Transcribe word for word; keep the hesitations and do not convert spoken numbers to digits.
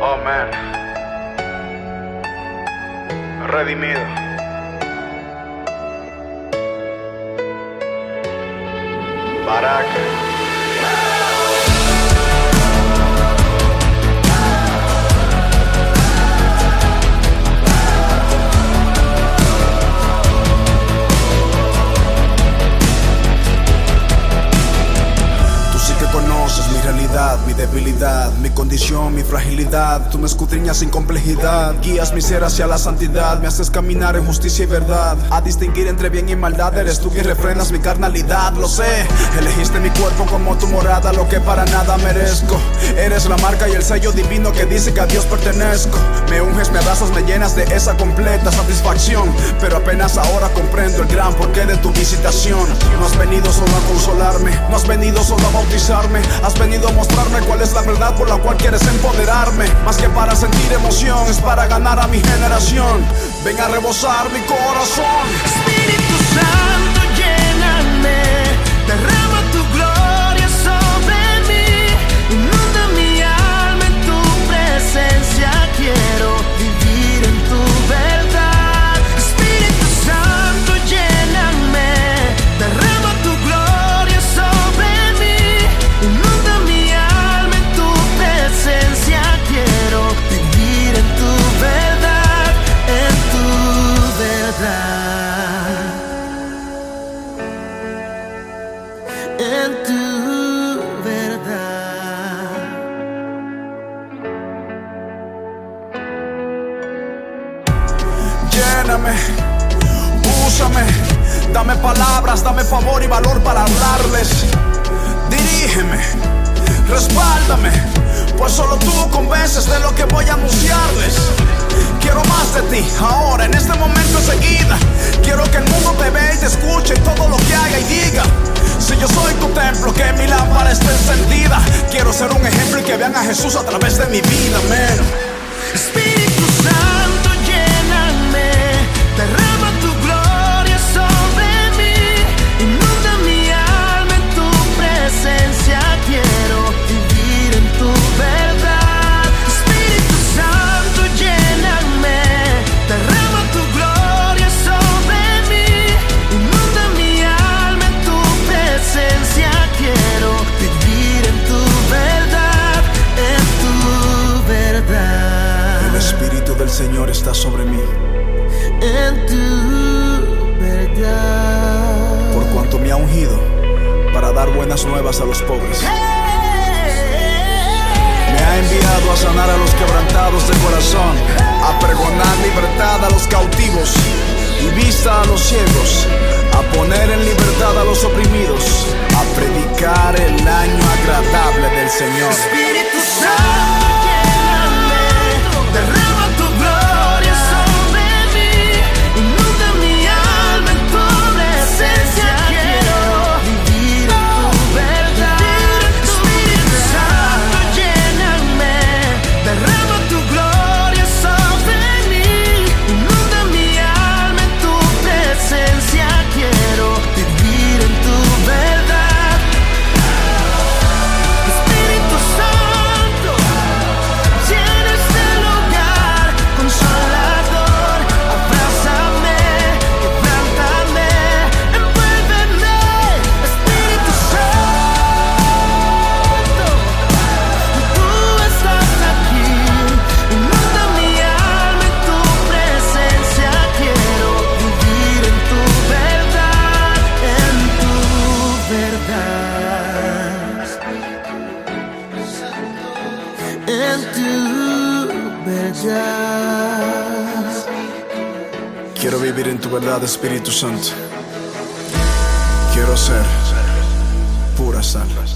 Oh man, redimido. Baraka. Conoces mi realidad, mi debilidad, mi condición, mi fragilidad. Tú me escudriñas sin complejidad, guías mi ser hacia la santidad. Me haces caminar en justicia y verdad, a distinguir entre bien y maldad. Eres tú quien refrenas mi carnalidad, lo sé. Elegiste mi cuerpo como tu morada, lo que para nada merezco. Eres la marca y el sello divino que dice que a Dios pertenezco. Me unges, me abrazas, me llenas de esa completa satisfacción. Pero apenas ahora comprendo el gran porqué de tu visitación. No has venido solo a consolarme, no has venido solo a bautizarme. Has venido a mostrarme cuál es la verdad por la cual quieres empoderarme. Más que para sentir emoción, es para ganar a mi generación. Ven a rebosar mi corazón. Espíritu Santo, lléname, derrama tu gloria sobre mí. Inunda mi alma en tu presencia, quiero vivir en tu verdad. Espíritu Santo, lléname, derrama tu gloria sobre mí. Inunda mi alma en tu presencia, quiero vivir en tu verdad, en tu verdad, en tu verdad. Lléname, úsame, dame palabras, dame favor y valor para hablarles. Dirígeme, respáldame, pues solo tú convences de lo que voy a anunciarles. Quiero más de ti, ahora, en este momento enseguida. Quiero que el mundo te vea y te escuche y todo lo que haga y diga. Si yo soy tu templo, que mi lámpara esté encendida. Quiero ser un ejemplo y que vean a Jesús a través de mi vida, man. Espíritu Santo, lléname, derrama tu gloria sobre mí. Inunda mi alma en tu presencia, quiero vivir en tu verdad. Espíritu Santo, lléname, derrama tu gloria sobre mí. Inunda mi alma en tu presencia, quiero vivir en tu verdad, en tu verdad. El Espíritu del Señor está sobre mí, en tu verdad. por cuanto me ha ungido para dar buenas nuevas a los pobres. Me ha enviado a sanar a los quebrantados de corazón, a pregonar libertad a los cautivos y vista a los ciegos, a poner en libertad a los oprimidos, a predicar el año agradable del Señor. Espíritu Santo, lléname, derrama tu gloria sobre mí. Inunda mi alma en tu presencia, quiero vivir en tu verdad. Espíritu Santo, lléname, derrama tu gloria sobre mí. Inunda mi alma en tu presencia, quiero vivir en tu verdad. Espíritu Santo, llena este lugar, consolador, abrázame, quebrántame, envuélveme. Espíritu Santo, tú estás aquí, inunda mi alma en tu presencia, quiero vivir en tu verdad, en tu verdad, en tu verdad. Quiero vivir en tu verdad, Espíritu Santo. Quiero ser pura sal.